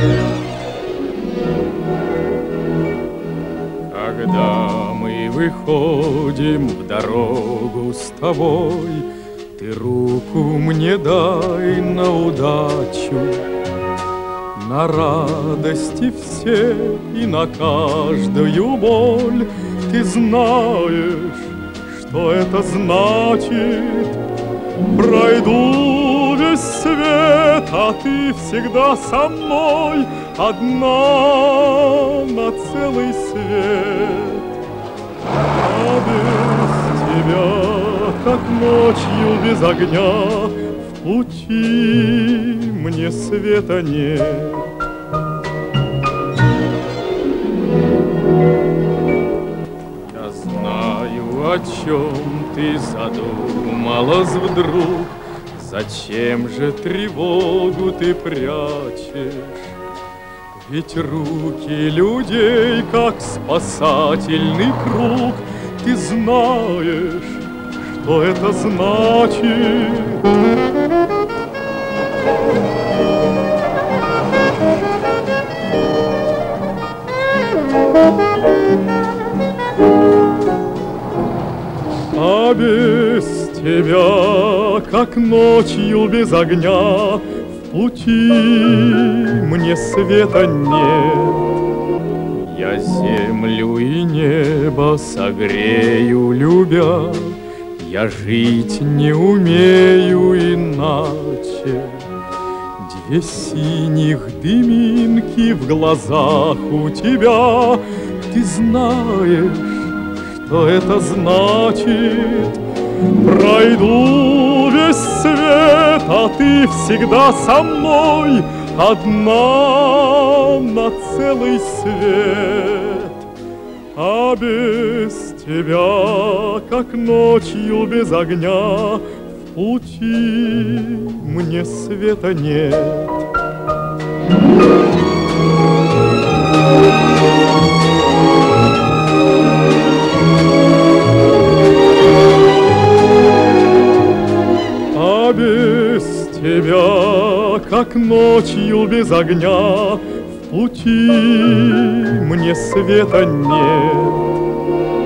Когда мы выходим в дорогу с тобой, ты руку мне дай на удачу, на радости все и на каждую боль. Ты знаешь, что это значит. Пройду весь свет, а ты всегда со мной, одна на целый свет. А без тебя, как ночью без огня, в пути мне света нет. Я знаю, о чем ты задумалась вдруг. Зачем же тревогу ты прячешь? Ведь руки людей, как спасательный круг. Ты знаешь, что это значит. А без тебя, как ночью без огня, в пути мне света нет. Я землю и небо согрею, любя, я жить не умею иначе. Две синих дыминки в глазах у тебя. Ты знаешь, что это значит. Пройду весь свет, а ты всегда со мной, одна на целый свет. А без тебя, как ночью без огня, в пути мне света нет. А без тебя, как ночью без огня, в пути мне света нет.